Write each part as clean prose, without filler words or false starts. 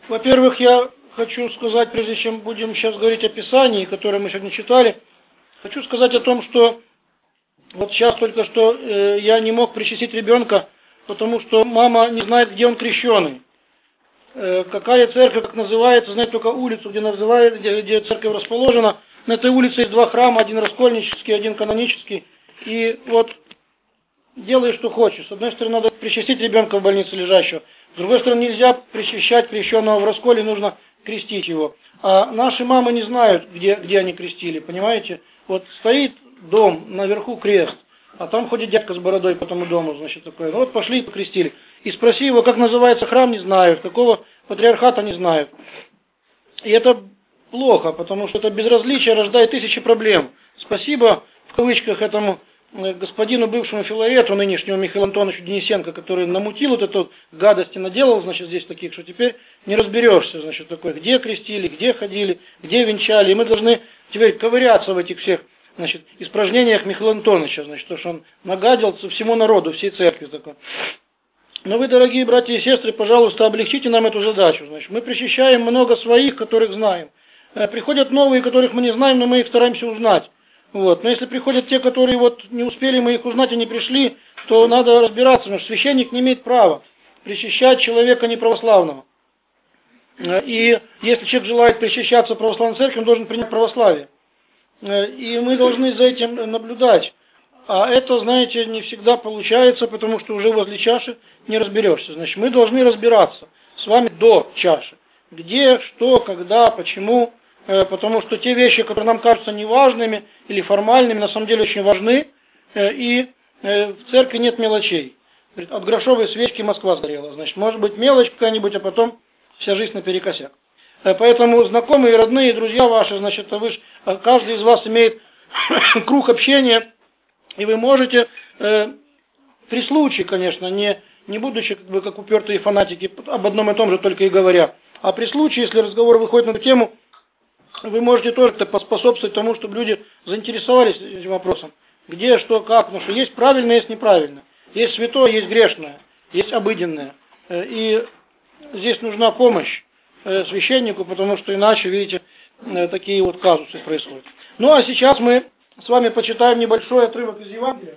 Во-первых, я хочу сказать, прежде чем будем сейчас говорить о Писании, которое мы сегодня читали, хочу сказать о том, что вот сейчас только что я не мог причастить ребенка, потому что мама не знает, где он крещеный. Какая церковь, как называется, знает только улицу, где церковь расположена. На этой улице есть два храма, один раскольнический, один канонический. И вот делай, что хочешь. С одной стороны, надо причастить ребенка в больнице лежащего. С другой стороны, нельзя причащать крещенного в расколе, нужно крестить его. А наши мамы не знают, где они крестили, понимаете? Вот стоит дом, наверху крест, а там ходит дядька с бородой по тому дому, значит, такое. Ну вот пошли и покрестили. И спроси его, как называется храм, не знают, какого патриархата, не знают. И это плохо, потому что это безразличие рождает тысячи проблем. Спасибо, в кавычках, этому господину бывшему Филарету, нынешнему Михаилу Антоновичу Денисенко, который намутил вот эту гадость и наделал, значит, здесь таких, что теперь не разберешься, значит, такое, где крестили, где ходили, где венчали. И мы должны теперь ковыряться в этих всех, значит, испражнениях Михаила Антоновича, значит, то, что он нагадил всему народу, всей церкви такой. Но вы, дорогие братья и сестры, пожалуйста, облегчите нам эту задачу. Значит, мы причащаем много своих, которых знаем. Приходят новые, которых мы не знаем, но мы их стараемся узнать. Вот. Но если приходят те, которые вот не успели мы их узнать и не пришли, то надо разбираться, потому что священник не имеет права причащать человека неправославного. И если человек желает причащаться православной церкви, он должен принять православие. И мы должны за этим наблюдать. А это, знаете, не всегда получается, потому что уже возле чаши не разберешься. Значит, мы должны разбираться с вами до чаши. Где, что, когда, почему. Потому что те вещи, которые нам кажутся неважными или формальными, на самом деле очень важны. И в церкви нет мелочей. От грошовой свечки Москва сгорела. Значит, может быть мелочь какая-нибудь, а потом вся жизнь наперекосяк. Поэтому знакомые, родные, друзья ваши, значит, каждый из вас имеет круг общения, и вы можете, при случае, конечно, не будучи как упертые фанатики, об одном и том же только и говоря, а при случае, если разговор выходит на эту тему, вы можете тоже поспособствовать тому, чтобы люди заинтересовались этим вопросом. Где, что, как, потому что есть правильное, есть неправильное. Есть святое, есть грешное, есть обыденное. И здесь нужна помощь священнику, потому что иначе, видите, такие вот казусы происходят. Ну а сейчас мы с вами почитаем небольшой отрывок из Евангелия,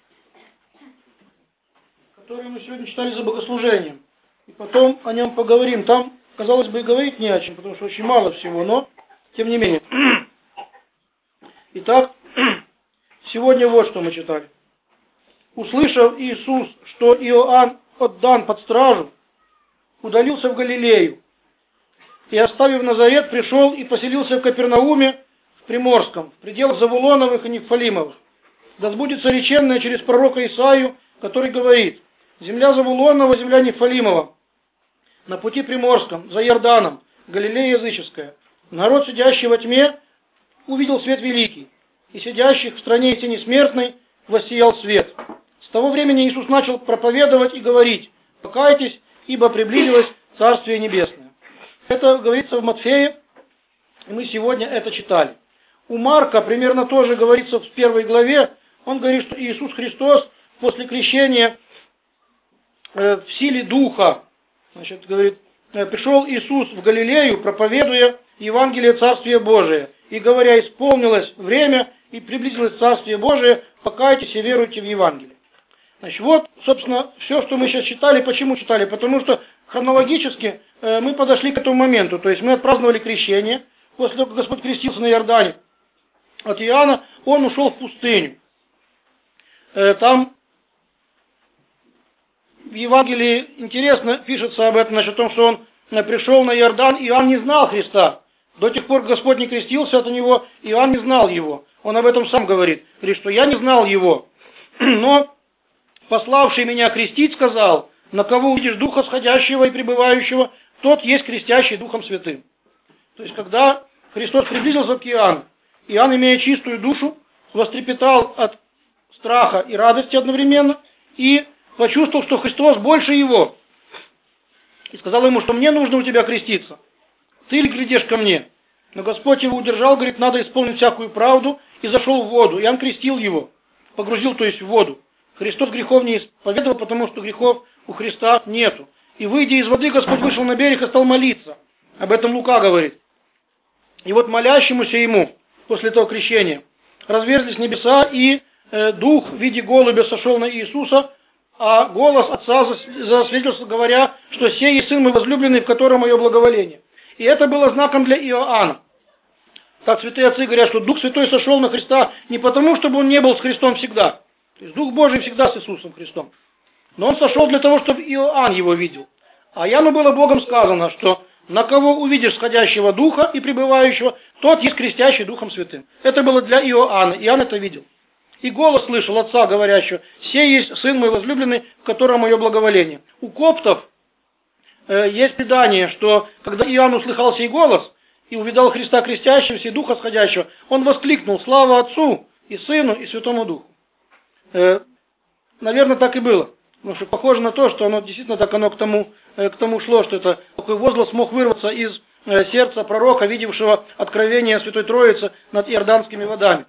который мы сегодня читали за богослужением. И потом о нем поговорим. Там, казалось бы, и говорить не о чем, потому что очень мало всего, но тем не менее. Итак, сегодня вот что мы читали. Услышав Иисус, что Иоанн отдан под стражу, удалился в Галилею, и, оставив Назарет, пришел и поселился в Капернауме, в Приморском, в пределах Завулоновых и Нефалимовых. Да сбудется реченное через пророка Исаию, который говорит: «Земля Завулонова, земля Нефалимова, на пути Приморском, за Иорданом, Галилея языческая. Народ, сидящий во тьме, увидел свет великий, и сидящих в стране тени смертной воссиял свет». С того времени Иисус начал проповедовать и говорить: «Покайтесь, ибо приблизилось Царствие Небесное». Это говорится в Матфея, и мы сегодня это читали. У Марка примерно тоже говорится в 1 главе. Он говорит, что Иисус Христос после крещения в силе Духа, значит, говорит, пришел Иисус в Галилею, проповедуя Евангелие Царствия Божия, и говоря: исполнилось время и приблизилось Царствие Божие, покайтесь и веруйте в Евангелие. Значит, вот, собственно, все, что мы сейчас читали. Почему читали? Потому что хронологически мы подошли к этому моменту. То есть мы отпраздновали крещение. После того, как Господь крестился на Иордане от Иоанна, он ушел в пустыню. Там в Евангелии интересно пишется об этом, значит, о том, что он пришел на Иордан, и Иоанн не знал Христа. До тех пор, как Господь не крестился от него, Иоанн не знал его. Он об этом сам говорит. Говорит, что я не знал его. Но пославший меня крестить сказал: на кого увидишь Духа сходящего и пребывающего, тот есть крестящий Духом Святым. То есть, когда Христос приблизился к Иоанну, Иоанн, имея чистую душу, вострепетал от страха и радости одновременно, и почувствовал, что Христос больше его. И сказал ему, что мне нужно у тебя креститься. Ты ли глядишь ко мне? Но Господь его удержал, говорит, надо исполнить всякую правду, и зашел в воду. Иоанн крестил его, погрузил, то есть, в воду. Христос грехов не исповедовал, потому что грехов у Христа нету. И выйдя из воды, Господь вышел на берег и стал молиться. Об этом Лука говорит. И вот молящемуся ему после этого крещения разверзлись небеса, и дух в виде голубя сошел на Иисуса, а голос Отца засвидетельствовал, говоря, что сей есть Сын мой возлюбленный, в котором мое благоволение. И это было знаком для Иоанна. Так святые отцы говорят, что Дух Святой сошел на Христа не потому, чтобы он не был с Христом всегда. То есть Дух Божий всегда с Иисусом Христом. Но он сошел для того, чтобы Иоанн его видел. А Иоанну было Богом сказано, что на кого увидишь сходящего Духа и пребывающего, тот есть крестящий Духом Святым. Это было для Иоанна. Иоанн это видел. И голос слышал Отца, говорящего: «Сей есть Сын мой возлюбленный, в котором мое благоволение». У коптов есть предание, что когда Иоанн услыхал сей голос и увидал Христа крестящегося и Духа сходящего, он воскликнул: «Слава Отцу и Сыну и Святому Духу». Наверное, так и было. Потому что похоже на то, что оно действительно так оно к тому шло, что это такой возглас мог вырваться из сердца пророка, видевшего откровение Святой Троицы над иорданскими водами.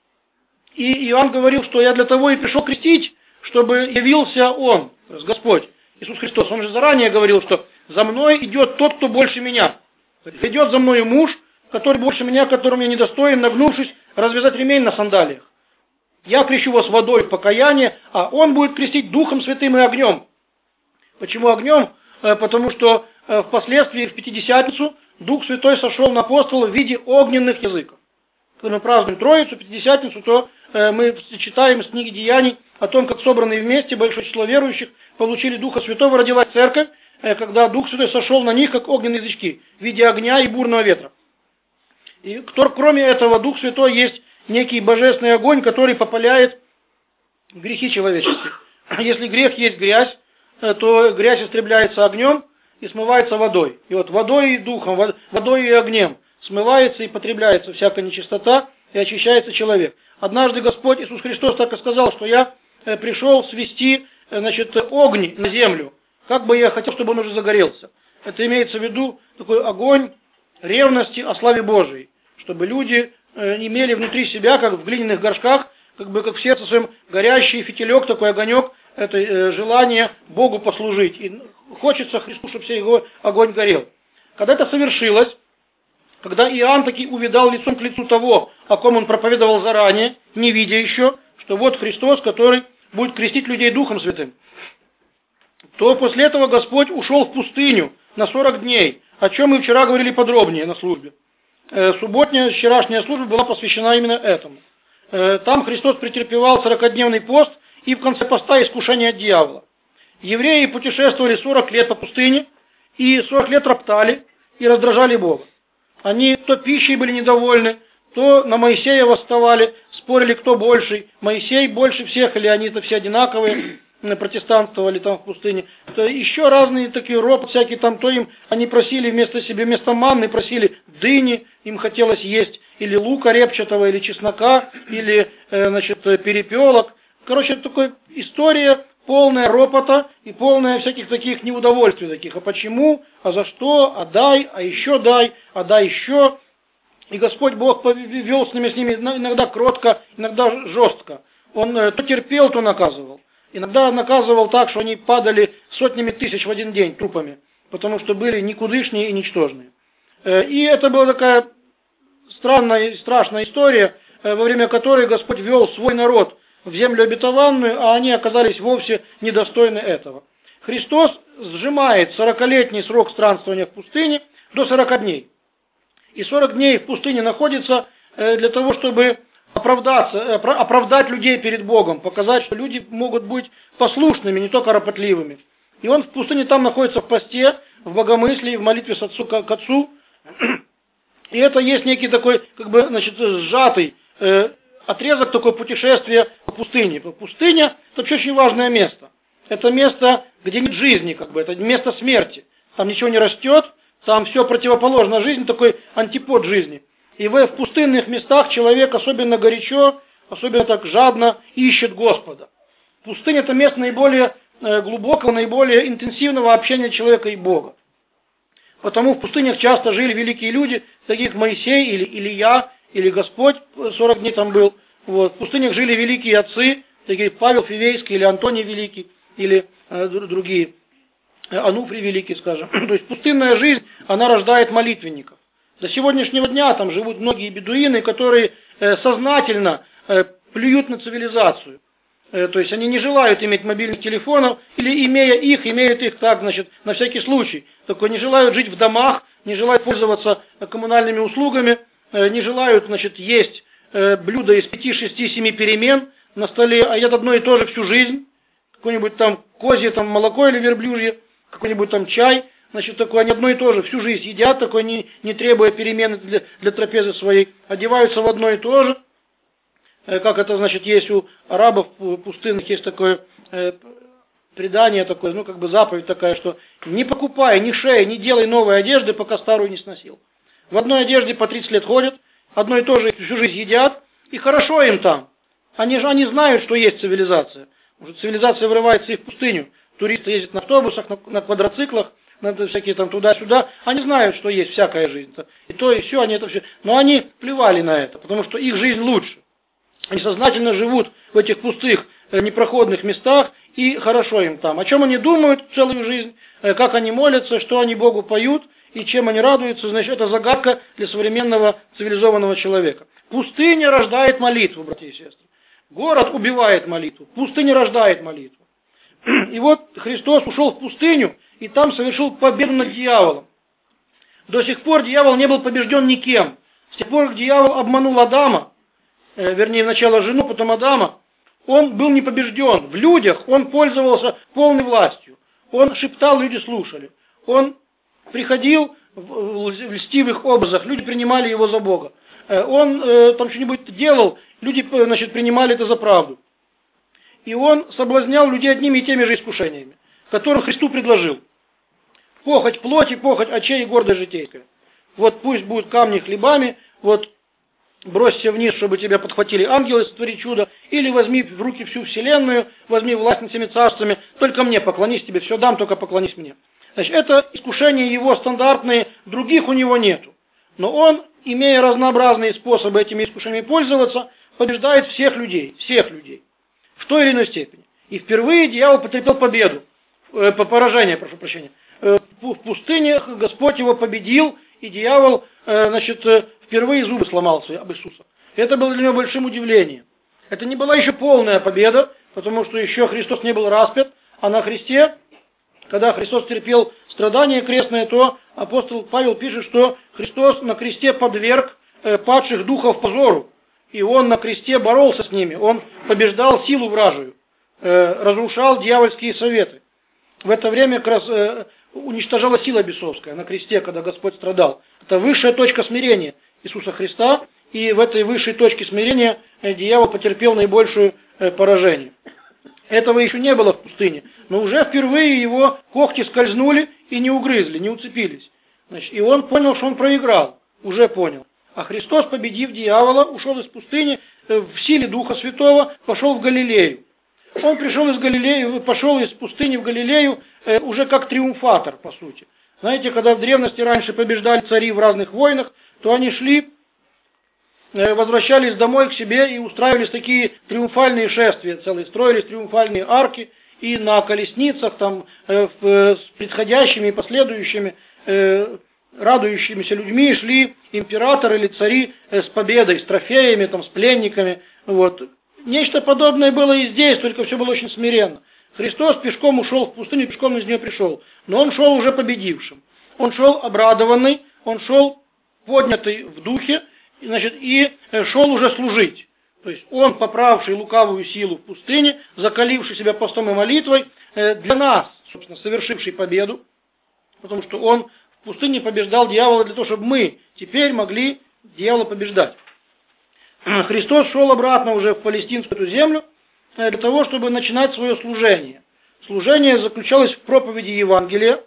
И Иоанн говорил, что я для того и пришел крестить, чтобы явился Он, то есть Господь, Иисус Христос. Он же заранее говорил, что за мной идет тот, кто больше меня. Идет за мною муж, который больше меня, которому я недостоин, нагнувшись, развязать ремень на сандалиях. Я крещу вас водой в покаяние, а Он будет крестить Духом Святым и огнем. Почему огнем? Потому что впоследствии, в Пятидесятницу, Дух Святой сошел на апостолов в виде огненных языков. Когда мы празднуем Троицу, Пятидесятницу, то мы читаем из книги Деяний о том, как собранные вместе большое число верующих получили Духа Святого, родилась церковь, когда Дух Святой сошел на них, как огненные язычки, в виде огня и бурного ветра. И кроме этого, Дух Святой есть некий божественный огонь, который попаляет грехи человеческие. Если грех есть грязь, то грязь истребляется огнем и смывается водой. И вот водой и духом, водой и огнем смывается и потребляется всякая нечистота, и очищается человек. Однажды Господь Иисус Христос так и сказал, что я пришел свести, огонь на землю. Как бы я хотел, чтобы он уже загорелся. Это имеется в виду такой огонь ревности о славе Божией. Чтобы люди имели внутри себя, как в глиняных горшках, как в сердце своем горящий фитилек, такой огонек, это желание Богу послужить. И хочется Христу, чтобы все его огонь горел. Когда это совершилось, когда Иоанн таки увидал лицом к лицу того, о ком он проповедовал заранее, не видя еще, что вот Христос, который будет крестить людей Духом Святым, то после этого Господь ушел в пустыню на 40 дней, о чем мы вчера говорили подробнее на службе. Субботняя, вчерашняя служба была посвящена именно этому. Там Христос претерпевал 40-дневный пост и в конце поста искушение от дьявола. Евреи путешествовали 40 лет по пустыне и 40 лет роптали и раздражали Бога. Они то пищей были недовольны, то на Моисея восставали, спорили, кто больший. Моисей больше всех, или они-то все одинаковые, протестантствовали там в пустыне. То еще разные такие ропот всякие там, то им они просили вместо манны, просили дыни, им хотелось есть, или лука репчатого, или чеснока, или перепелок. Короче, это такая история полная ропота и полная всяких таких неудовольствий таких. А почему? А за что? А дай, а еще дай, а дай еще. И Господь Бог вел с ними иногда кротко, иногда жестко. Он то терпел, то наказывал. Иногда наказывал так, что они падали сотнями тысяч в один день трупами, потому что были никудышние и ничтожные. И это была такая странная и страшная история, во время которой Господь вел свой народ в землю обетованную, а они оказались вовсе недостойны этого. Христос сжимает 40-летний срок странствования в пустыне до 40 дней. И 40 дней в пустыне находится для того, чтобы оправдать людей перед Богом, показать, что люди могут быть послушными, не только ропотливыми. И он в пустыне там находится в посте, в богомыслии, в молитве к Отцу. И это есть некий такой, сжатый отрезок такой путешествия по пустыне. Пустыня – это вообще очень важное место. Это место, где нет жизни, это место смерти. Там ничего не растет, там все противоположно жизни, такой антипод жизни. И в пустынных местах человек особенно горячо, особенно так жадно ищет Господа. Пустыня – это место наиболее глубокого, наиболее интенсивного общения человека и Бога. Потому в пустынях часто жили великие люди, таких Моисей или Илья, или Господь 40 дней там был. В пустынях жили великие отцы, такие Павел Фивейский или Антоний Великий, или другие. Ануфрий Великий, скажем. То есть пустынная жизнь, она рождает молитвенников. До сегодняшнего дня там живут многие бедуины, которые сознательно плюют на цивилизацию. То есть они не желают иметь мобильных телефонов, или имеют их так, значит, на всякий случай. Только не желают жить в домах, не желают пользоваться коммунальными услугами, не желают, значит, есть блюда из 5, 6, 7 перемен на столе, а едят одно и то же всю жизнь. Какое-нибудь там козье там, молоко или верблюжье, какой-нибудь там чай. Значит, такое они одно и то же всю жизнь едят, такое не требуя перемены для трапезы своей. Одеваются в одно и то же. Как это, значит, есть у арабов пустынных, есть такое предание такое, ну, как бы заповедь такая, что не покупай, не шей, не делай новой одежды, пока старую не сносил. В одной одежде по 30 лет ходят, одно и то же всю жизнь едят, и хорошо им там. Они знают, что есть цивилизация. Может, цивилизация врывается и в пустыню. Туристы ездят на автобусах, на квадроциклах, на всякие там туда-сюда. Они знают, что есть всякая жизнь. И то, и все, они это все. Но они плевали на это, потому что их жизнь лучше. Они сознательно живут в этих пустых, непроходных местах, и хорошо им там. О чем они думают целую жизнь, как они молятся, что они Богу поют, и чем они радуются, значит, это загадка для современного цивилизованного человека. Пустыня рождает молитву, братья и сестры. Город убивает молитву, пустыня рождает молитву. И вот Христос ушел в пустыню, и там совершил победу над дьяволом. До сих пор дьявол не был побежден никем. С тех пор, как дьявол обманул Адама, вернее, сначала жену, потом Адама, он был не побежден. В людях он пользовался полной властью. Он шептал, люди слушали. Он приходил в льстивых образах, люди принимали его за Бога. Он там что-нибудь делал, люди, значит, принимали это за правду. И он соблазнял людей одними и теми же искушениями, которые Христу предложил. Похоть плоти, похоть очей и гордость житейская. Вот пусть будут камни хлебами, вот бросься вниз, чтобы тебя подхватили ангелы, сотвори чудо, или возьми в руки всю вселенную, возьми власть над всеми царствами, только мне поклонись, тебе все дам, только поклонись мне. Значит, это искушения его стандартные, других у него нету. Но он, имея разнообразные способы этими искушениями пользоваться, побеждает всех людей, в той или иной степени. И впервые дьявол потерпел победу, поражение, прошу прощения. В пустыне Господь его победил, и дьявол, значит, впервые зубы сломал свои об Иисуса. Это было для него большим удивлением. Это не была еще полная победа, потому что еще Христос не был распят, а на кресте, когда Христос терпел страдания крестные, то апостол Павел пишет, что Христос на кресте подверг падших духов позору, и он на кресте боролся с ними, он побеждал силу вражию, разрушал дьявольские советы. В это время как раз уничтожала сила бесовская на кресте, когда Господь страдал. Это высшая точка смирения Иисуса Христа, и в этой высшей точке смирения дьявол потерпел наибольшее поражение. Этого еще не было в пустыне, но уже впервые его когти скользнули и не угрызли, не уцепились. Значит, и он понял, что он проиграл, уже понял. А Христос, победив дьявола, ушел из пустыни в силе Духа Святого, пошел в Галилею. Он пришел из Галилеи, пошел из пустыни в Галилею уже как триумфатор, по сути. Знаете, когда в древности раньше побеждали цари в разных войнах, то они шли, возвращались домой к себе и устраивались такие триумфальные шествия целые, строились триумфальные арки, и на колесницах там с предходящими и последующими радующимися людьми шли императоры или цари с победой, с трофеями, там, с пленниками. Вот. Нечто подобное было и здесь, только все было очень смиренно. Христос пешком ушел в пустыню, пешком из нее пришел. Но он шел уже победившим. Он шел обрадованный, он шел поднятый в духе, значит, и шел уже служить. То есть он, поправший лукавую силу в пустыне, закаливший себя постом и молитвой, для нас, собственно, совершивший победу, потому что он в пустыне побеждал дьявола для того, чтобы мы теперь могли дьявола побеждать. Христос шел обратно уже в палестинскую землю для того, чтобы начинать свое служение. Служение заключалось в проповеди Евангелия,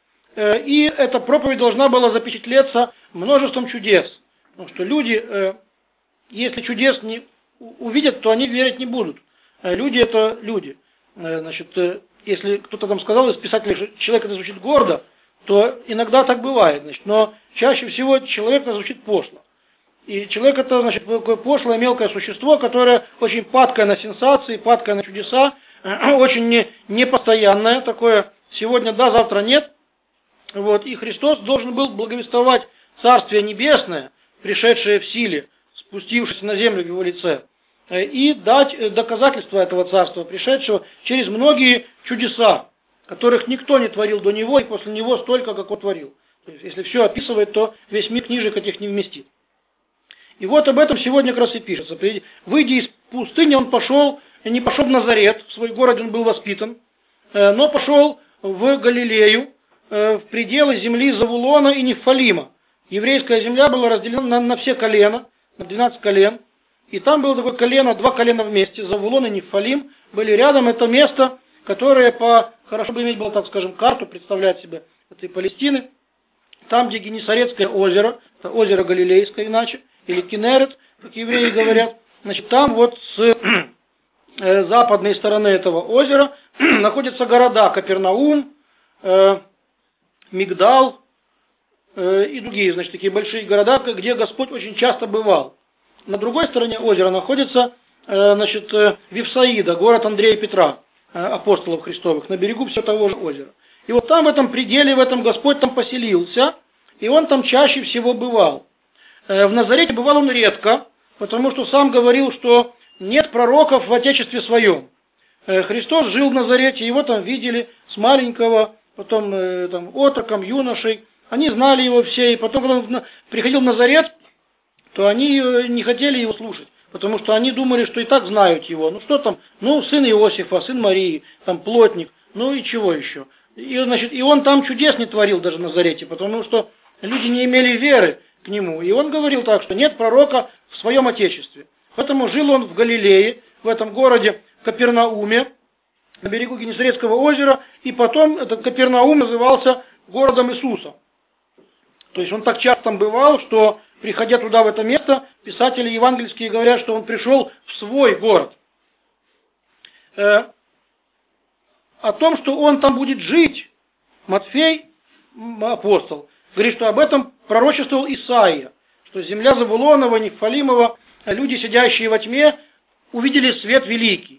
и эта проповедь должна была запечатлеться множеством чудес. Потому что люди, если чудес не увидят, то они верить не будут. Люди – это люди. Значит, если кто-то там сказал из писателей, что человек это звучит гордо, то иногда так бывает. Значит, но чаще всего человек это звучит пошло. И человек это, значит, такое пошлое, мелкое существо, которое очень падкое на сенсации, падкое на чудеса, очень непостоянное, такое сегодня да, завтра нет. Вот, и Христос должен был благовествовать Царствие Небесное, пришедшее в силе, спустившееся на землю в его лице, и дать доказательства этого Царства, пришедшего через многие чудеса, которых никто не творил до него и после него столько, как он творил. То есть, если все описывает, то весь мир книжек этих не вместит. И вот об этом сегодня как раз и пишется. Выйдя из пустыни, он не пошел в Назарет, в свой город он был воспитан, но пошел в Галилею, в пределы земли Завулона и Нефалима. Еврейская земля была разделена на все колена, на 12 колен. И там было такое колено, два колена вместе, Завулон и Нефалим были рядом. Это место, которое хорошо бы иметь было, так скажем, карту, представлять себе этой Палестины. Там, где Генесарецкое озеро, это озеро Галилейское иначе, или Кинерет, как евреи говорят. Значит, там вот с западной стороны этого озера находятся города Капернаум, Мигдал и другие, значит, такие большие города, где Господь очень часто бывал. На другой стороне озера находится, значит, Вифсаида, город Андрея и Петра, апостолов Христовых, на берегу все того же озера. И вот там, в этом пределе, в этом Господь там поселился, и он там чаще всего бывал. В Назарете бывал он редко, потому что сам говорил, что нет пророков в Отечестве своем. Христос жил в Назарете, его там видели с маленького, потом там, отроком, юношей. Они знали его все, и потом, когда он приходил в Назарет, то они не хотели его слушать, потому что они думали, что и так знают его. Ну что там, сын Иосифа, сын Марии, там плотник, ну и чего еще. И, значит, и он там чудес не творил даже в Назарете, потому что люди не имели веры к нему. И он говорил так, что нет пророка в своем Отечестве. Поэтому жил он в Галилее, в этом городе Капернауме, на берегу Генесарецкого озера, и потом этот Капернаум назывался городом Иисуса. То есть он так часто там бывал, что, приходя туда, в это место, писатели евангельские говорят, что он пришел в свой город. О том, что он там будет жить, Матфей, апостол, говорит, что об этом пророчествовал Исаия, что земля Завулонова, Нефалимова, люди, сидящие во тьме, увидели свет великий.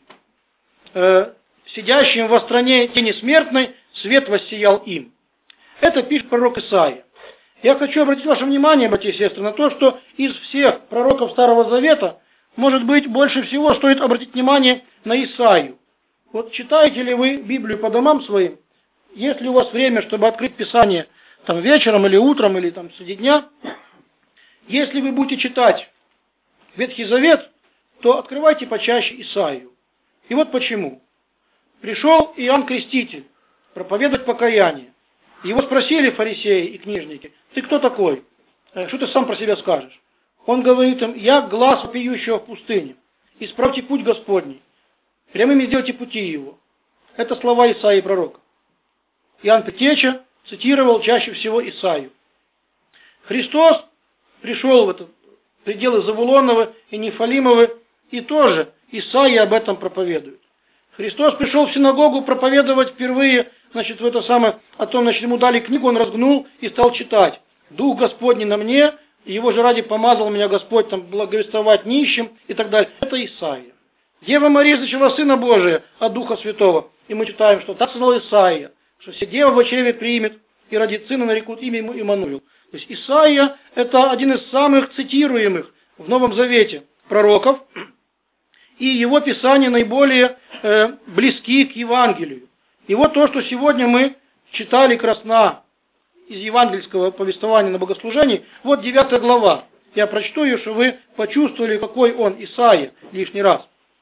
Сидящим во стране тени смертной свет воссиял им. Это пишет пророк Исаия. Я хочу обратить ваше внимание, братья и сестры, на то, что из всех пророков Старого Завета, может быть, больше всего стоит обратить внимание на Исаию. Вот читаете ли вы Библию по домам своим? Есть ли у вас время, чтобы открыть Писание там вечером или утром, или там среди дня? Если вы будете читать Ветхий Завет, то открывайте почаще Исаию. И вот почему. Пришел Иоанн Креститель проповедовать покаяние. Его спросили фарисеи и книжники: ты кто такой? Что ты сам про себя скажешь? Он говорит им: я глас вопиющего в пустыне. Исправьте путь Господний. Прямыми сделайте пути его. Это слова Исаии пророка. Иоанн Предтеча цитировал чаще всего Исаию. Христос пришел в этот пределы Завулонова и Нефалимовы, и тоже Исаия об этом проповедует. Христос пришел в синагогу проповедовать впервые, значит, о том, значит, ему дали книгу, он разгнул и стал читать. Дух Господний на мне, его же ради помазал меня Господь там благовествовать нищим и так далее. Это Исаия. Дева Мария зачала Сына Божия от Духа Святого. И мы читаем, что так сказал Исаия, что все дева в чреве примет, и родит сына, нарекут имя ему Иммануил. То есть Исаия – это один из самых цитируемых в Новом Завете пророков, и его писания наиболее близки к Евангелию. И вот то, что сегодня мы читали красно из евангельского повествования на богослужении, вот 9 глава. Я прочту ее, чтобы вы почувствовали, какой он, Исаия, лишний раз.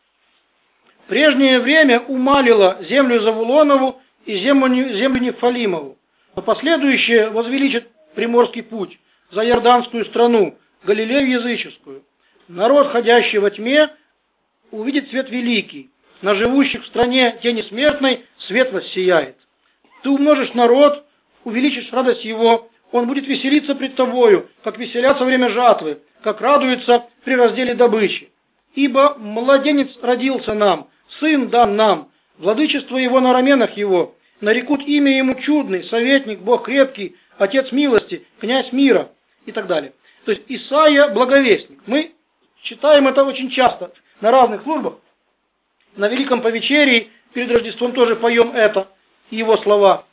В прежнее время умалило землю Завулонову и землю Нефалимову, но последующее возвеличит приморский путь за Иорданскую страну, Галилею языческую. Народ, ходящий во тьме, увидит свет великий, на живущих в стране тени смертной свет воссияет. Ты умножишь народ, увеличишь радость его, он будет веселиться пред тобою, как веселятся во время жатвы, как радуется при разделе добычи. Ибо младенец родился нам, сын дан нам, владычество его на раменах его, нарекут имя ему чудный, советник, Бог крепкий, Отец милости, князь мира и так далее. То есть Исаия благовестник. Мы читаем это очень часто на разных службах. На Великом Повечерии перед Рождеством тоже поем это. и его слова.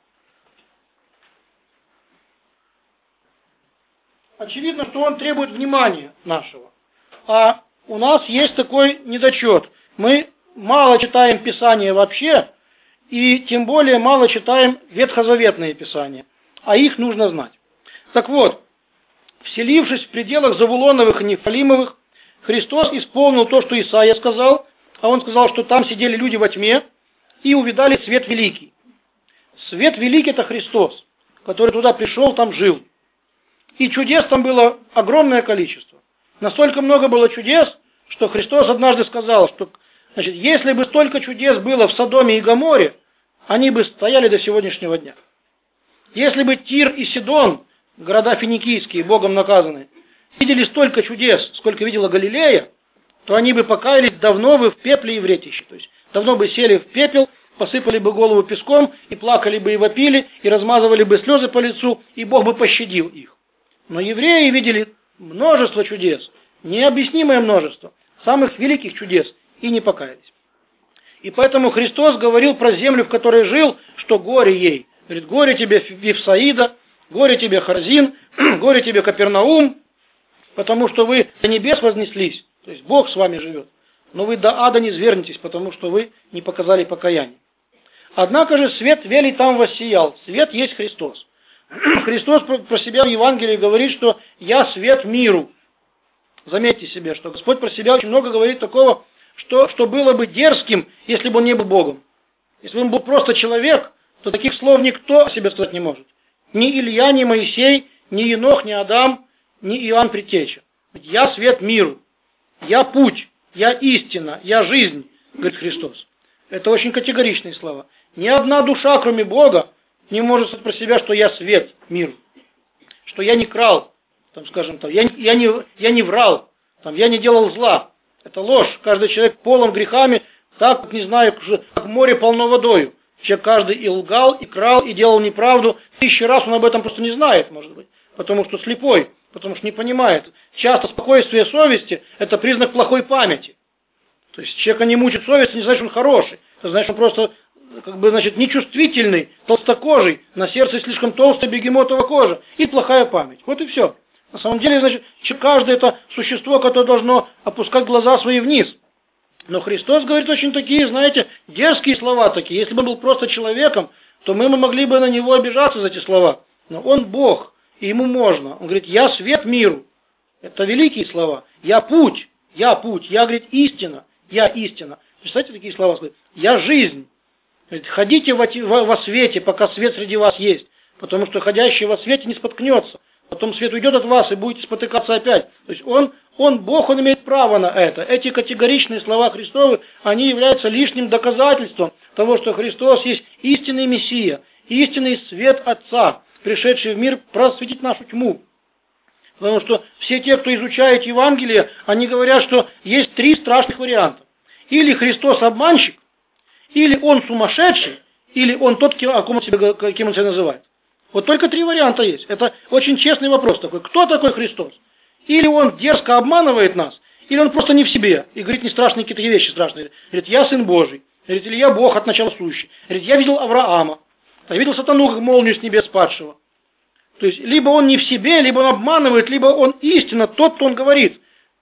Очевидно, что он требует внимания нашего. А у нас есть такой недочет. Мы мало читаем Писание вообще, и тем более мало читаем ветхозаветные Писания. А их нужно знать. Так вот, вселившись в пределах Завулоновых и Нефалимовых, Христос исполнил то, что Исаия сказал, а он сказал, что там сидели люди во тьме и увидали свет великий. Свет великий – это Христос, который туда пришел, там жил. И чудес там было огромное количество. Настолько много было чудес, что Христос однажды сказал, что, значит, если бы столько чудес было в Содоме и Гоморе, они бы стояли до сегодняшнего дня. Если бы Тир и Сидон, города финикийские, Богом наказанные, видели столько чудес, сколько видела Галилея, то они бы покаялись давно бы в пепле и в ретище. То есть давно бы сели в пепел, посыпали бы голову песком, и плакали бы, и вопили, и размазывали бы слезы по лицу, и Бог бы пощадил их. Но евреи видели множество чудес, необъяснимое множество, самых великих чудес, и не покаялись. И поэтому Христос говорил про землю, в которой жил, что горе ей. Говорит, горе тебе Вифсаида, горе тебе Харзин, горе тебе Капернаум, потому что вы до небес вознеслись, то есть Бог с вами живет, но вы до ада не звернетесь, потому что вы не показали покаяния. Однако же свет велий там воссиял, свет есть Христос. Христос про себя в Евангелии говорит, что «я свет миру». Заметьте себе, что Господь про себя очень много говорит такого, что было бы дерзким, если бы он не был Богом. Если бы он был просто человек, то таких слов никто о себе сказать не может. Ни Илья, ни Моисей, ни Енох, ни Адам, ни Иоанн Предтеча. «Я свет миру, я путь, я истина, я жизнь», говорит Христос. Это очень категоричные слова. Ни одна душа, кроме Бога, не может сказать про себя, что я свет миру, что я не крал, там, скажем, там, я не врал, там, я не делал зла. Это ложь. Каждый человек полон грехами, так, не знаю, как море полно водою. Человек каждый и лгал, и крал, и делал неправду. 1000 раз он об этом просто не знает, может быть, потому что слепой, потому что не понимает. Часто спокойствие совести – это признак плохой памяти. То есть человека не мучит совесть, не значит, что он хороший. Это значит, что он просто нечувствительный, толстокожий, на сердце слишком толстая бегемотова кожа и плохая память. Вот и все. На самом деле, значит, каждое это существо, которое должно опускать глаза свои вниз. Но Христос говорит очень такие, знаете, дерзкие слова такие. Если бы он был просто человеком, то мы могли бы на него обижаться за эти слова. Но он Бог, и ему можно. Он говорит, я свет миру. Это великие слова. Я путь, я, говорит, истина, я истина. Представьте такие слова, я жизнь. Говорит, ходите во свете, пока свет среди вас есть. Потому что ходящий во свете не споткнется. Потом свет уйдет от вас, и будете спотыкаться опять. То есть он Бог, он имеет право на это. Эти категоричные слова Христовы, они являются лишним доказательством того, что Христос есть истинный Мессия, истинный свет Отца, пришедший в мир просветить нашу тьму. Потому что все те, кто изучает Евангелие, они говорят, что есть 3 страшных варианта. Или Христос обманщик, или он сумасшедший, или он тот, кем он себя называет. Вот только 3 варианта есть. Это очень честный вопрос такой. Кто такой Христос? Или он дерзко обманывает нас, или он просто не в себе и говорит не страшные какие-то вещи страшные. Говорит, я Сын Божий. Говорит, или я Бог от начала сущий. Говорит, я видел Авраама. Я видел сатану, как молнию с небес падшего. То есть, либо он не в себе, либо он обманывает, либо он истинно тот, кто он говорит.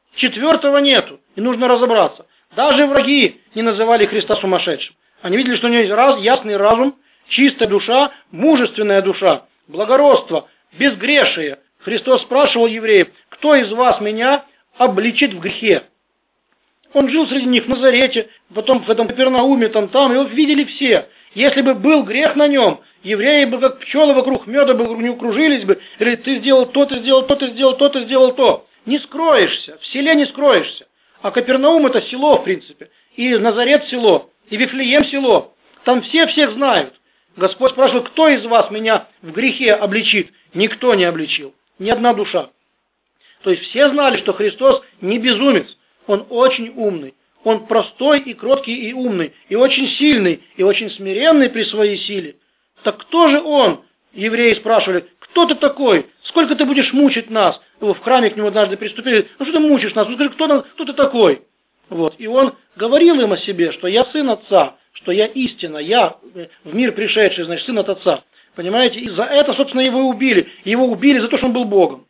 4-го нету, и нужно разобраться. Даже враги не называли Христа сумасшедшим. Они видели, что у него есть ясный разум, чистая душа, мужественная душа, благородство, безгрешие. Христос спрашивал евреев, кто из вас меня обличит в грехе? Он жил среди них в Назарете, потом в этом Капернауме, там, и его видели все. Если бы был грех на нем, евреи бы как пчелы вокруг меда бы не укружились бы, говорит, ты сделал то, ты сделал то, ты сделал то, ты сделал то. Не скроешься, в селе не скроешься. А Капернаум это село, в принципе, и Назарет село, и Вифлеем село. Там все всех знают. Господь спрашивает, кто из вас меня в грехе обличит? Никто не обличил, ни одна душа. То есть все знали, что Христос не безумец, он очень умный. Он простой и кроткий и умный, и очень сильный, и очень смиренный при своей силе. Так кто же он? Евреи спрашивали, кто ты такой? Сколько ты будешь мучить нас? В храме к нему однажды приступили, ну что ты мучишь нас? Ну скажи, кто ты такой? Вот. И он говорил им о себе, что я сын Отца, что я истина, я в мир пришедший, значит, сын от Отца. Понимаете? И за это, собственно, его убили. Его убили за то, что он был Богом.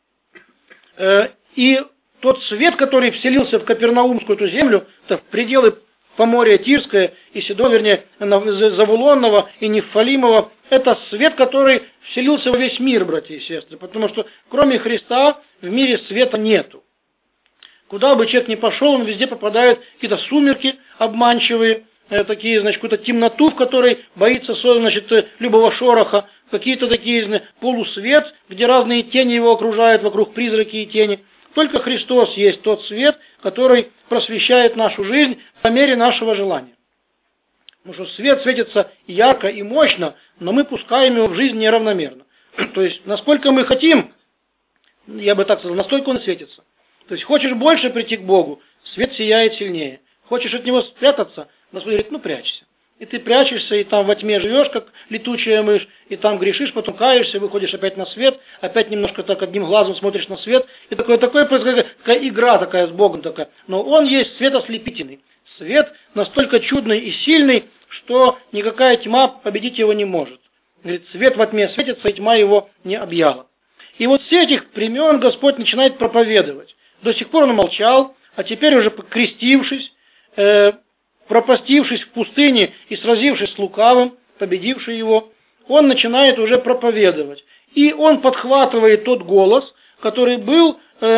И тот свет, который вселился в Капернаумскую эту землю, в пределы Поморья Тирское и Сидо, вернее, Завулонного и Нефалимова, это свет, который вселился во весь мир, братья и сестры, потому что кроме Христа в мире света нету. Куда бы человек ни пошел, он везде попадает в какие-то сумерки обманчивые, такие, значит, какую-то темноту, в которой боится, значит, любого шороха, какие-то такие полусвет, где разные тени его окружают, вокруг призраки и тени. Только Христос есть тот свет, который просвещает нашу жизнь по мере нашего желания. Потому что свет светится ярко и мощно, но мы пускаем его в жизнь неравномерно. То есть, насколько мы хотим, я бы так сказал, настолько он светится. То есть, хочешь больше прийти к Богу, свет сияет сильнее. Хочешь от него спрятаться, Господь говорит, ну прячься. И ты прячешься, и там во тьме живешь, как летучая мышь, и там грешишь, потом каешься, выходишь опять на свет, опять немножко так одним глазом смотришь на свет, и такая игра такая с Богом такая. Но Он есть свет ослепительный. Свет настолько чудный и сильный, что никакая тьма победить его не может. Говорит, свет во тьме светится, и тьма его не объяла. И вот с этих времен Господь начинает проповедовать. До сих пор он молчал, а теперь уже крестившись, пропастившись в пустыне и сразившись с лукавым, победивший его, он начинает уже проповедовать. И он подхватывает тот голос, который был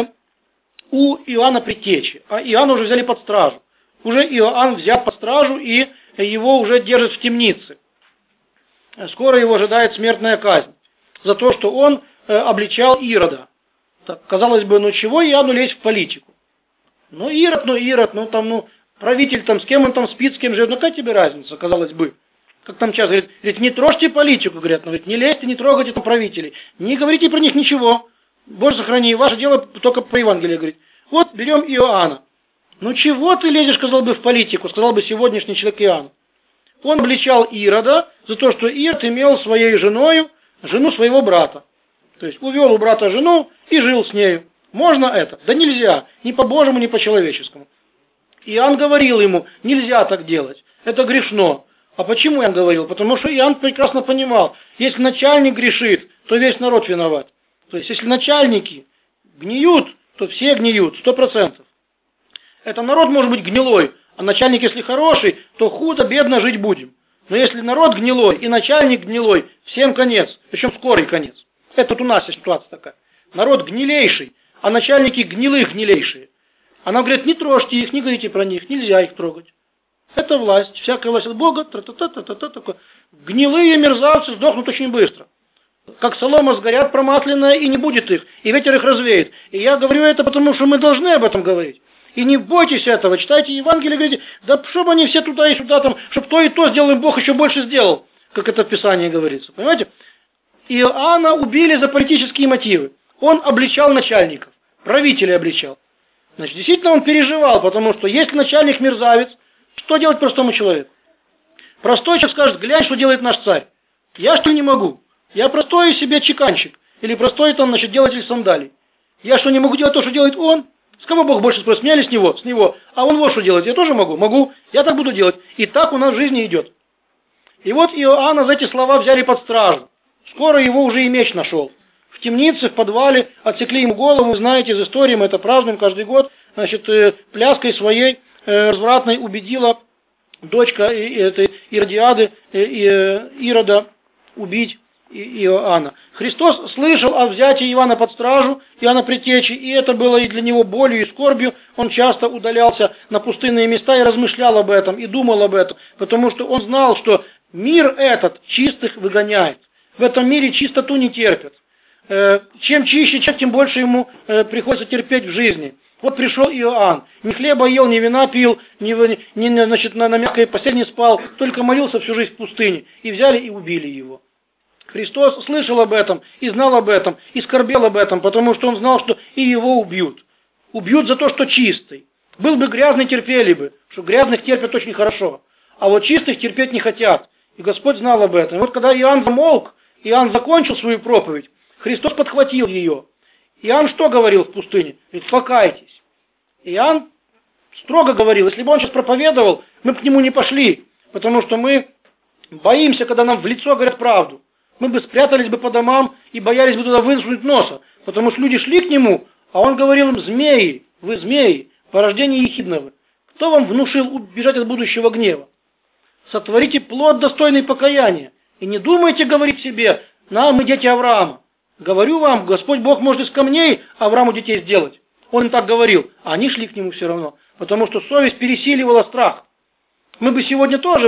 у Иоанна Предтечи. А Иоанна уже взяли под стражу. Уже Иоанн взят под стражу, и его уже держат в темнице. Скоро его ожидает смертная казнь за то, что он обличал Ирода. Так, казалось бы, ну чего Иоанну лезть в политику? Ну Ирод, правитель там, с кем он там спит, с кем живет, ну какая тебе разница, казалось бы. Как там сейчас говорит, не трожьте политику, говорят, говорит, не лезьте, не трогайте там правителей, не говорите про них ничего. Боже сохрани, ваше дело только по Евангелию говорит. Вот берем Иоанна. Ну чего ты лезешь, сказал бы, в политику, сказал бы сегодняшний человек Иоанн. Он обличал Ирода за то, что Ирод имел своей женою жену своего брата. То есть увел у брата жену и жил с нею. Можно это? Да нельзя. Ни по-божьему, ни по-человеческому. Иоанн говорил ему, нельзя так делать. Это грешно. А почему Иоанн говорил? Потому что Иоанн прекрасно понимал, если начальник грешит, то весь народ виноват. То есть, если начальники гниют, то все гниют, 100%. Это народ может быть гнилой, а начальник, если хороший, то худо-бедно жить будем. Но если народ гнилой и начальник гнилой, всем конец, причем скорый конец. Это вот у нас ситуация такая. Народ гнилейший, а начальники гнилейшие. А нам говорят, не трожьте их, не говорите про них, нельзя их трогать. Это власть, всякая власть от Бога, такое. Гнилые мерзавцы сдохнут очень быстро. Как солома сгорят промасленная, и не будет их, и ветер их развеет. И я говорю это, потому что мы должны об этом говорить. И не бойтесь этого, читайте Евангелие, говорите, да чтобы они все туда и сюда, там, чтобы то и то сделал, им Бог еще больше сделал, как это в Писании говорится. Понимаете? Иоанна убили за политические мотивы. Он обличал начальников, правителей обличал. Значит, действительно он переживал, потому что если начальник мерзавец, что делать простому человеку? Простой человек скажет, глянь, что делает наш царь. Я что не могу? Я простой себе чеканщик. Или простой там, значит, делатель сандалий. Я что не могу делать то, что делает он? С кого Бог больше спросит? Меня или с него? С него. А он вот что делает. Я тоже могу? Могу. Я так буду делать. И так у нас в жизни идет. И вот Иоанна за эти слова взяли под стражу. Скоро его уже и меч нашел. В темнице, в подвале отсекли ему голову. Знаете, из истории мы это празднуем каждый год. Значит, пляской своей развратной убедила дочка этой Иродиады, Ирода убить Иоанна. Христос слышал о взятии Иоанна под стражу, Иоанна Предтечи, и это было и для него болью и скорбью. Он часто удалялся на пустынные места и размышлял об этом, и думал об этом, потому что он знал, что мир этот чистых выгоняет. В этом мире чистоту не терпят. Чем чище, тем больше ему приходится терпеть в жизни. Вот пришел Иоанн, ни хлеба ел, ни вина пил, значит, на мягкой постели не спал, только молился всю жизнь в пустыне. И взяли и убили его. Христос слышал об этом, и знал об этом, и скорбел об этом, потому что он знал, что и его убьют. Убьют за то, что чистый. Был бы грязный, терпели бы, что грязных терпят очень хорошо. А вот чистых терпеть не хотят. И Господь знал об этом. И вот когда Иоанн замолк, Иоанн закончил свою проповедь, Христос подхватил ее. Иоанн что говорил в пустыне? Говорит, покайтесь. Иоанн строго говорил, если бы он сейчас проповедовал, мы бы к нему не пошли. Потому что мы боимся, когда нам в лицо говорят правду. Мы бы спрятались бы по домам и боялись бы туда высунуть носа. Потому что люди шли к нему, а он говорил им: змеи, вы змеи, порождение ехидного. Кто вам внушил убежать от будущего гнева? Сотворите плод, достойный покаяния. И не думайте говорить себе: мы дети Авраама. Говорю вам, Господь Бог может из камней Аврааму детей сделать. Он им так говорил, а они шли к нему все равно. Потому что совесть пересиливала страх. Мы бы сегодня тоже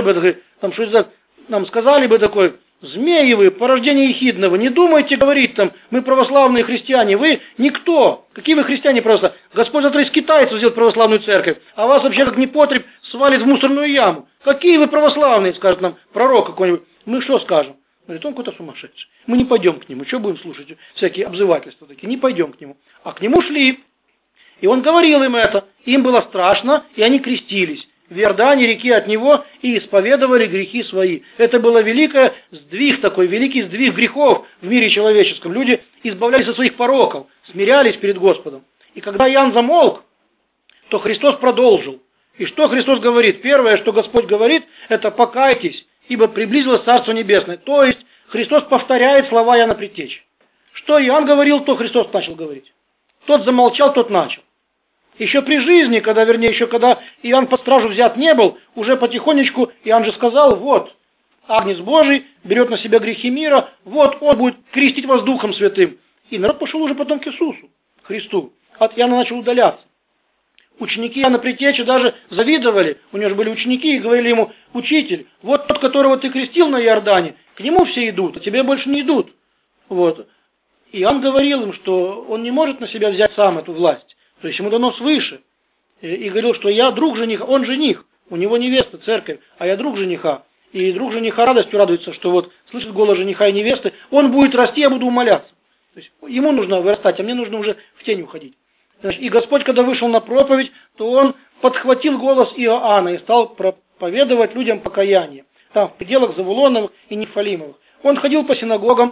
нам сказали бы такой: змеи вы, порождение ехидного, не думайте говорить мы православные христиане, вы никто. Какие вы христиане православные? Господь завтра из китайцев сделает православную церковь, а вас вообще как непотреб свалит в мусорную яму. Какие вы православные, скажет нам пророк какой-нибудь. Мы что скажем? Говорит, он какой-то сумасшедший. Мы не пойдем к нему. Что будем слушать? Всякие обзывательства такие. Не пойдем к нему. А к нему шли. И он говорил им это. Им было страшно, и они крестились в Иордане, реке от него, и исповедовали грехи свои. Это был великий сдвиг грехов в мире человеческом. Люди избавлялись от своих пороков, смирялись перед Господом. И когда Иоанн замолк, то Христос продолжил. И что Христос говорит? Первое, что Господь говорит, это: покайтесь, ибо приблизилось Царство Небесное. То есть Христос повторяет слова Иоанна Предтечи. Что Иоанн говорил, то Христос начал говорить. Тот замолчал, тот начал. Еще при жизни, когда Иоанн под стражу взят не был, уже потихонечку Иоанн же сказал: вот, Агнец Божий берет на себя грехи мира, вот он будет крестить вас Духом Святым. И народ пошел уже потом к Иисусу, Христу. От Иоанна начал удаляться. Ученики Иоанна Предтечи даже завидовали, у него же были ученики, и говорили ему: учитель, вот тот, которого ты крестил на Иордане, к нему все идут, а тебе больше не идут. Вот. Иоанн говорил им, что он не может на себя взять сам эту власть. То есть ему дано свыше. И говорил, что я друг жениха, он жених, у него невеста, церковь, а я друг жениха. И друг жениха радостью радуется, что вот слышит голос жениха и невесты, он будет расти, я буду умоляться. То есть ему нужно вырастать, а мне нужно уже в тень уходить. И Господь, когда вышел на проповедь, то он подхватил голос Иоанна и стал проповедовать людям покаяние. Там, в пределах Завулоновых и Нефалимовых. Он ходил по синагогам,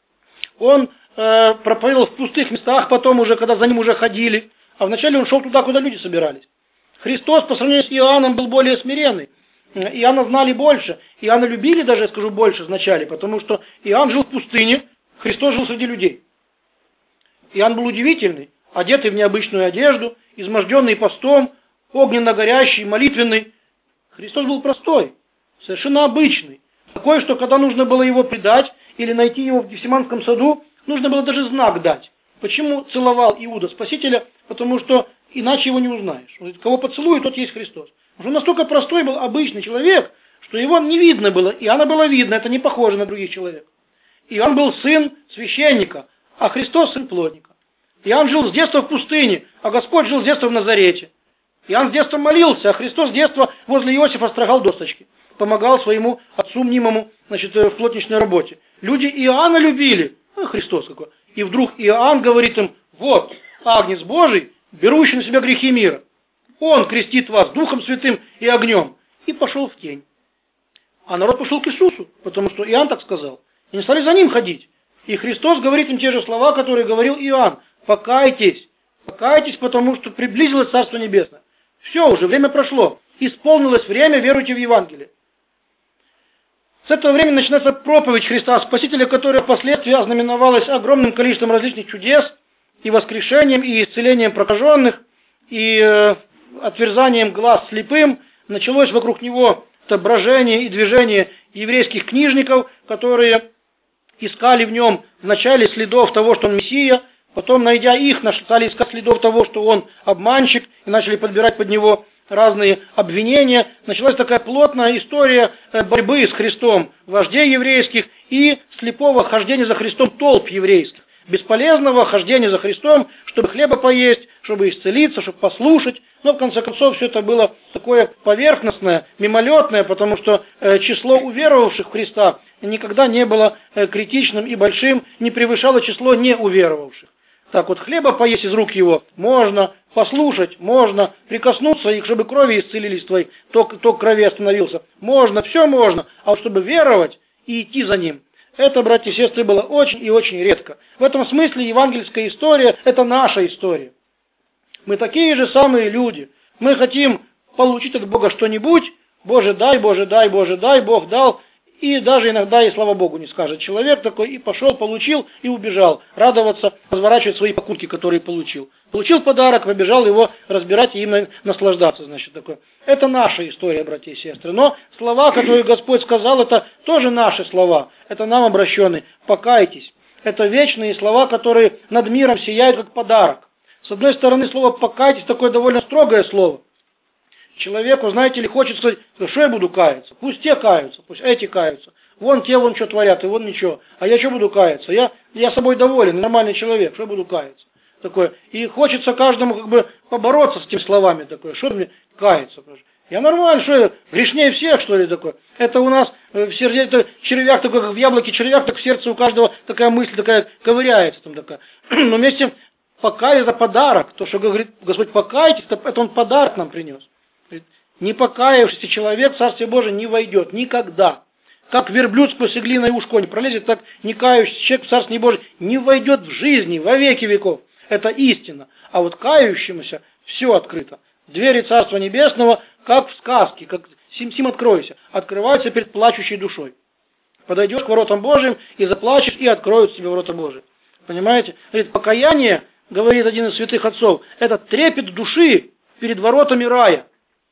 он проповедовал в пустых местах, потом уже, когда за ним уже ходили. А вначале он шел туда, куда люди собирались. Христос по сравнению с Иоанном был более смиренный. Иоанна знали больше. Иоанна любили даже, я скажу, больше вначале, потому что Иоанн жил в пустыне, Христос жил среди людей. Иоанн был удивительный, одетый в необычную одежду, изможденный постом, огненно-горящий, молитвенный. Христос был простой, совершенно обычный. Такой, что когда нужно было его предать или найти его в Гефсиманском саду, нужно было даже знак дать. Почему целовал Иуда Спасителя? Потому что иначе его не узнаешь. Кого поцелует, тот есть Христос. Он настолько простой был, обычный человек, что его не видно было. Иоанна было видно, это не похоже на других человек. Иоанн был сын священника, а Христос сын плотника. Иоанн жил с детства в пустыне, а Господь жил с детства в Назарете. Иоанн с детства молился, а Христос с детства возле Иосифа строгал досточки. Помогал своему отцу мнимому, в плотничной работе. Люди Иоанна любили. Христос какой. И вдруг Иоанн говорит им: вот, Агнец Божий, берущий на себя грехи мира. Он крестит вас Духом Святым и огнем. И пошел в тень. А народ пошел к Иисусу, потому что Иоанн так сказал. И не стали за ним ходить. И Христос говорит им те же слова, которые говорил Иоанн. Покайтесь, покайтесь, потому что приблизилось Царство Небесное. Все, уже время прошло. Исполнилось время, веруйте в Евангелие. С этого времени начинается проповедь Христа Спасителя, которая впоследствии ознаменовалась огромным количеством различных чудес, и воскрешением, и исцелением прокаженных, и отверзанием глаз слепым. Началось вокруг него брожение и движение еврейских книжников, которые искали в нем вначале следов того, что он Мессия, потом, найдя их, стали искать следов того, что он обманщик, и начали подбирать под него разные обвинения. Началась такая плотная история борьбы с Христом вождей еврейских и слепого хождения за Христом толп еврейских. Бесполезного хождения за Христом, чтобы хлеба поесть, чтобы исцелиться, чтобы послушать. Но в конце концов все это было такое поверхностное, мимолетное, потому что число уверовавших в Христа никогда не было критичным и большим, не превышало число неуверовавших. Так вот, хлеба поесть из рук его можно, послушать можно, прикоснуться их, чтобы крови исцелились твои, ток крови остановился. Можно, все можно, а вот чтобы веровать и идти за ним, это, братья и сестры, было очень и очень редко. В этом смысле евангельская история – это наша история. Мы такие же самые люди. Мы хотим получить от Бога что-нибудь, Боже дай, Боже дай, Боже дай, Бог дал. И даже иногда и слава Богу не скажет человек такой, и пошел, получил, и убежал. Радоваться, разворачивать свои покупки, которые получил. Получил подарок, побежал его разбирать и им наслаждаться, значит, такое. Это наша история, братья и сестры. Но слова, которые Господь сказал, это тоже наши слова. Это нам обращенные. Покайтесь. Это вечные слова, которые над миром сияют, как подарок. С одной стороны, слово «покайтесь» такое довольно строгое слово. Человеку, знаете ли, хочется сказать, что я буду каяться? Пусть те каются, пусть эти каются. Вон те вон что творят, и вон ничего. А я что буду каяться? Я собой доволен, нормальный человек, что буду каяться? Такое. И хочется каждому как бы побороться с этими словами. Такое. Что мне каяться? Я нормально, что я грешнее всех, что ли, такое? Это у нас в сердце, это червяк такой, как в яблоке червяк, так в сердце у каждого такая мысль такая ковыряется. Там такая. Но вместе покаяться это подарок. То, что говорит Господь, покайтесь, это Он подарок нам принес. Не покаявшийся человек в Царствие Божие не войдет никогда. Как верблюд сквозь иглиное ушко не пролезет, так не кающийся человек в Царствие Божие не войдет в жизни во веки веков. Это истина. А вот кающемуся все открыто. Двери Царства Небесного, как в сказке, как сим откройся, открываются перед плачущей душой. Подойдешь к воротам Божьим и заплачешь, и откроют тебе ворота Божьи. Понимаете? Говорит, покаяние, говорит один из святых отцов, это трепет души перед воротами рая.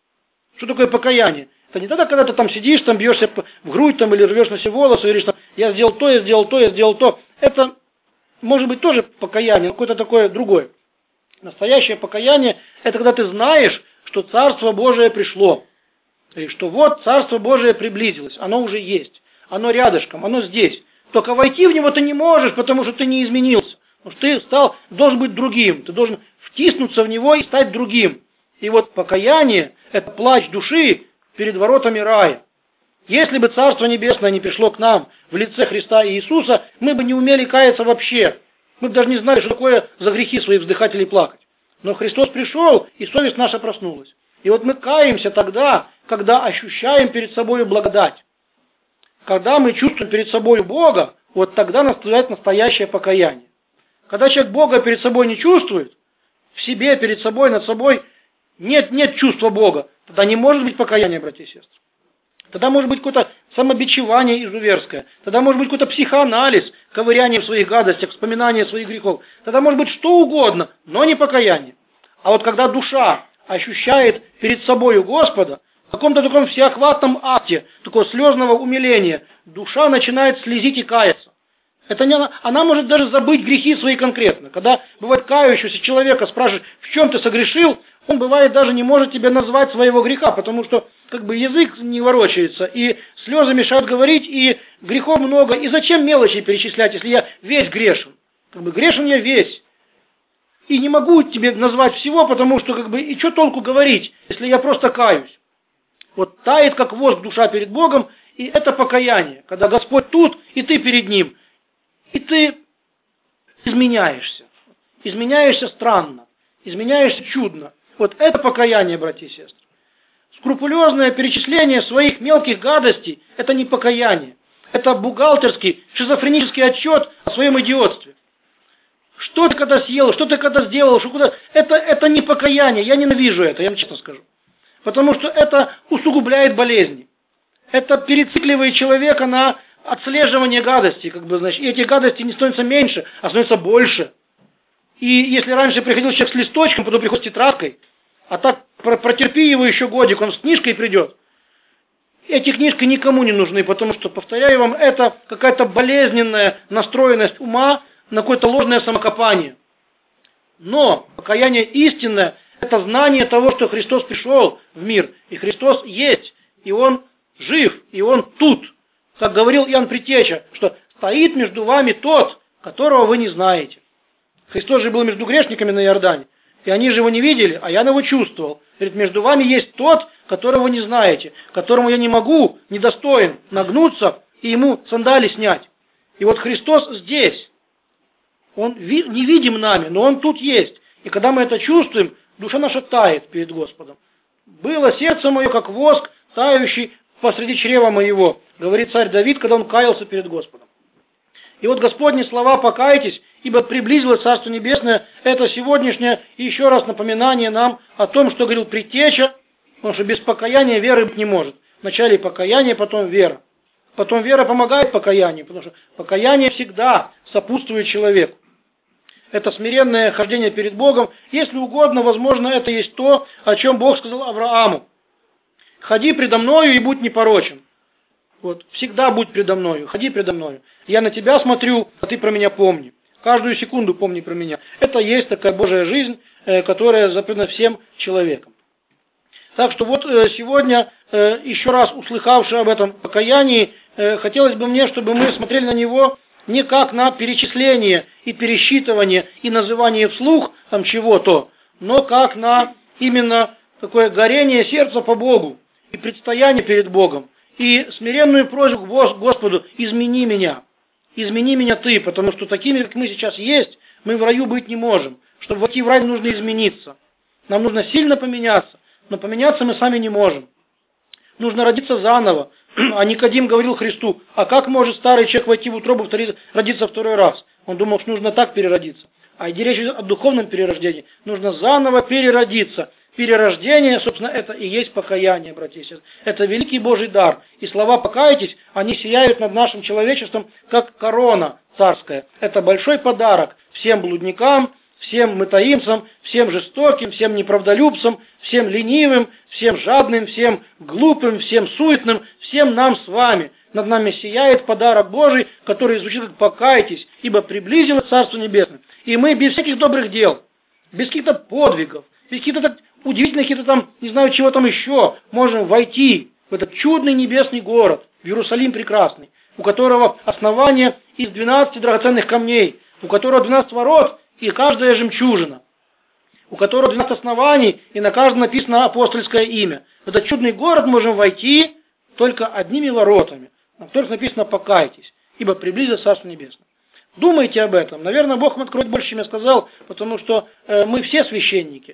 Что такое покаяние? Это не тогда, когда ты там сидишь, там бьешься в грудь там, или рвешь на себе волосы, и говоришь, там, я сделал то, я сделал то, я сделал то. Это может быть тоже покаяние, но какое-то такое другое. Настоящее покаяние – это когда ты знаешь, что Царство Божие пришло. И что вот Царство Божие приблизилось, оно уже есть, оно рядышком, оно здесь. Только войти в него ты не можешь, потому что ты не изменился. Потому что ты должен быть другим, ты должен втиснуться в него и стать другим. И вот покаяние – это плач души перед воротами рая. Если бы Царство Небесное не пришло к нам в лице Христа и Иисуса, мы бы не умели каяться вообще. Мы бы даже не знали, что такое за грехи свои вздыхать или плакать. Но Христос пришел, и совесть наша проснулась. И вот мы каемся тогда, когда ощущаем перед собой благодать. Когда мы чувствуем перед собой Бога, вот тогда наступает настоящее покаяние. Когда человек Бога перед собой не чувствует, в себе, перед собой, над собой, нет чувства Бога, тогда не может быть покаяния, братья и сестры. Тогда может быть какое-то самобичевание изуверское. Тогда может быть какой-то психоанализ, ковыряние в своих гадостях, вспоминание своих грехов. Тогда может быть что угодно, но не покаяние. А вот когда душа ощущает перед собою Господа, в каком-то таком всеохватном акте, такого слезного умиления, душа начинает слезить и каяться. Она может даже забыть грехи свои конкретно. Когда бывает кающегося человека спрашиваешь, в чем ты согрешил, он бывает даже не может тебе назвать своего греха, потому что как бы язык не ворочается, и слезы мешают говорить, и грехов много. И зачем мелочи перечислять, если я весь грешен? Как бы грешен я весь. И не могу тебе назвать всего, потому что как бы и что толку говорить, если я просто каюсь? Вот тает, как воск, душа перед Богом, и это покаяние, когда Господь тут, и ты перед Ним. И ты изменяешься. Изменяешься странно. Изменяешься чудно. Вот это покаяние, братья и сестры. Скрупулезное перечисление своих мелких гадостей – это не покаяние. Это бухгалтерский, шизофренический отчет о своем идиотстве. Что ты когда съел, что ты когда сделал, что куда... Это не покаяние, я ненавижу это, я вам честно скажу. Потому что это усугубляет болезни. Это перецикливает человека на отслеживание гадостей, как бы, значит, и эти гадости не становятся меньше, а становятся больше. И если раньше приходил человек с листочком, потом приходит с тетрадкой, а так протерпи его еще годик, он с книжкой придет. Эти книжки никому не нужны, потому что, повторяю вам, это какая-то болезненная настроенность ума на какое-то ложное самокопание. Но покаяние истинное – это знание того, что Христос пришел в мир, и Христос есть, и Он жив, и Он тут. Как говорил Иоанн Предтеча, что стоит между вами тот, которого вы не знаете. Христос же был между грешниками на Иордане, и они же его не видели, а я его чувствовал. Говорит, между вами есть тот, которого вы не знаете, которому я не могу, недостоин нагнуться и ему сандали снять. И вот Христос здесь. Он невидим нами, но Он тут есть. И когда мы это чувствуем, душа наша тает перед Господом. «Было сердце мое, как воск, тающий посреди чрева моего», говорит царь Давид, когда он каялся перед Господом. И вот Господни слова «покайтесь, ибо приблизилось Царство Небесное» – это сегодняшнее еще раз напоминание нам о том, что говорил Предтеча, Потому что без покаяния веры быть не может. Вначале покаяние, потом вера. Потом вера помогает покаянию, потому что покаяние всегда сопутствует человеку. Это смиренное хождение перед Богом. Если угодно, возможно, это есть то, о чем Бог сказал Аврааму. «Ходи предо мною и будь непорочен». Вот, всегда будь предо мною, ходи предо мною. Я на тебя смотрю, а ты про меня помни. Каждую секунду помни про меня. Это есть такая Божья жизнь, которая заповедана всем человекам. Так что вот сегодня, еще раз услыхавши об этом покаянии, хотелось бы мне, чтобы мы смотрели на него не как на перечисление и пересчитывание и называние вслух там чего-то, но как на именно такое горение сердца по Богу и предстояние перед Богом. И смиренную просьбу к Господу: измени меня ты, потому что такими, как мы сейчас есть, мы в раю быть не можем. Чтобы войти в рай, нужно измениться. Нам нужно сильно поменяться, но поменяться мы сами не можем. Нужно родиться заново. А Никодим говорил Христу: а как может старый человек войти в утробу, родиться второй раз? Он думал, что нужно так переродиться. А идти речь о духовном перерождении. Нужно заново переродиться. Перерождение, собственно, это и есть покаяние, братья и сестры. Это великий Божий дар. И слова «покайтесь», они сияют над нашим человечеством, как корона царская. Это большой подарок всем блудникам, всем мытаимцам, всем жестоким, всем неправдолюбцам, всем ленивым, всем жадным, всем глупым, всем суетным, всем нам с вами. Над нами сияет подарок Божий, который звучит: «покайтесь, ибо приблизилось Царство Небесное». И мы без всяких добрых дел, без каких-то подвигов, без каких-то удивительных, каких-то там, не знаю, чего там еще, можем войти в этот чудный небесный город, в Иерусалим прекрасный, у которого основание из 12 драгоценных камней, у которого 12 ворот и каждая жемчужина, у которого 12 оснований, и на каждом написано апостольское имя. В этот чудный город можем войти только одними воротами, на которых написано: «покайтесь, ибо приблизилось Царство Небесное». Думайте об этом. Наверное, Бог вам откроет больше, чем я сказал, потому что мы все священники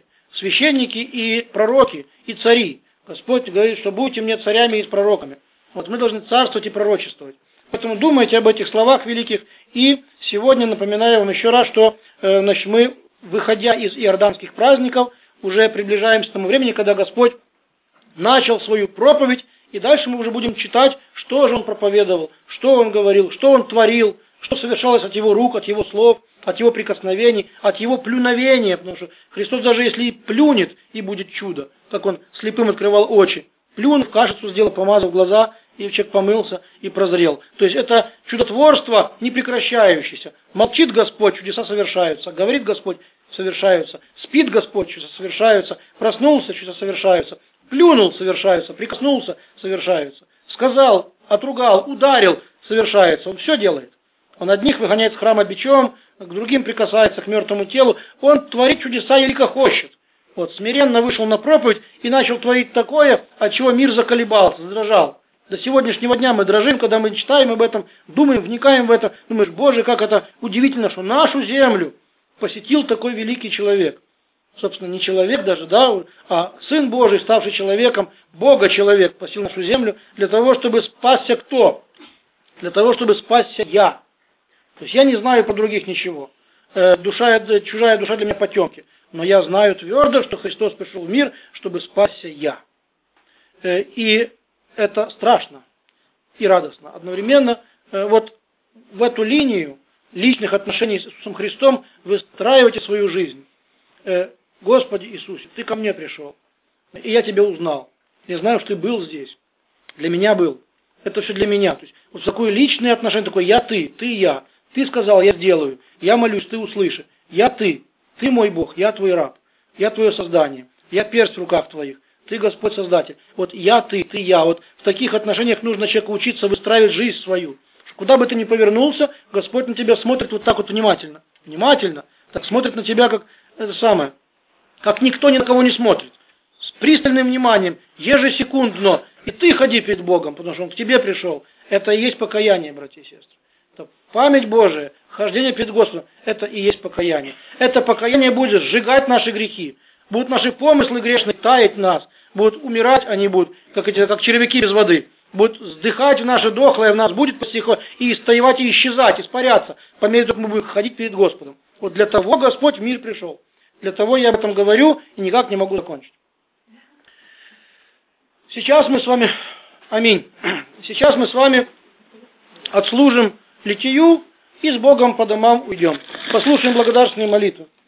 и пророки, и цари. Господь говорит, что будьте мне царями и пророками. Вот мы должны царствовать и пророчествовать. Поэтому думайте об этих словах великих. И сегодня напоминаю вам еще раз, что мы, выходя из иорданских праздников, уже приближаемся к тому времени, когда Господь начал свою проповедь, и дальше мы уже будем читать, что же Он проповедовал, что Он говорил, что Он творил, что совершалось от Его рук, от Его слов, от Его прикосновений, от Его плюновения, потому что Христос даже если и плюнет, и будет чудо, как Он слепым открывал очи, плюнув, кашицу сделал, помазав глаза, и человек помылся и прозрел. То есть это чудотворство не прекращающееся. Молчит Господь, чудеса совершаются, говорит Господь, совершаются, спит Господь, чудеса совершаются, проснулся, чудеса совершаются, плюнул, совершаются, прикоснулся, совершаются, сказал, отругал, ударил, совершается. Он все делает. Он одних выгоняет с храма бичом, к другим прикасается к мертвому телу. Он творит чудеса и лико хочет. Вот, смиренно вышел на проповедь и начал творить такое, от чего мир заколебался, задрожал. До сегодняшнего дня мы дрожим, когда мы читаем об этом, думаем, вникаем в это. Думаешь: Боже, как это удивительно, что нашу землю посетил такой великий человек. Собственно, не человек даже, да, а Сын Божий, ставший человеком, Бога-человек, посетил нашу землю для того, чтобы спасся кто? Для того, чтобы спасся я. То есть я не знаю про других ничего. Чужая душа для меня потемки. Но я знаю твердо, что Христос пришел в мир, чтобы спасся я. И это страшно и радостно. Одновременно вот в эту линию личных отношений с Иисусом Христом выстраивайте свою жизнь. Господи Иисусе, Ты ко мне пришел, и я Тебя узнал. Я знаю, что Ты был здесь. Для меня был. Это все для меня. То есть вот такое личное отношение, такое я, ты я. Ты сказал, я сделаю. Я молюсь, Ты услышишь. Я ты. Ты мой Бог, я Твой раб. Я Твое создание. Я перст в руках Твоих. Ты Господь Создатель. Вот я, ты я. Вот в таких отношениях нужно человеку учиться выстраивать жизнь свою. Куда бы ты ни повернулся, Господь на тебя смотрит вот так вот внимательно. Внимательно. Так смотрит на тебя, как это самое. Как никто ни на кого не смотрит. С пристальным вниманием, ежесекундно. И ты ходи перед Богом, потому что Он к тебе пришел. Это и есть покаяние, братья и сестры. Это память Божия, хождение перед Господом, это и есть покаяние. Это покаяние будет сжигать наши грехи. Будут наши помыслы грешные таять в нас. Будут умирать, они будут, как червяки без воды. Будут вздыхать в наше дохлое, в нас будет постихо и истаивать, и исчезать, испаряться, по мере того, как мы будем ходить перед Господом. Вот для того Господь в мир пришел. Для того я об этом говорю и никак не могу закончить. Сейчас мы с вами, аминь, сейчас мы с вами отслужим литию и с Богом по домам уйдем. Послушаем благодарственную молитву.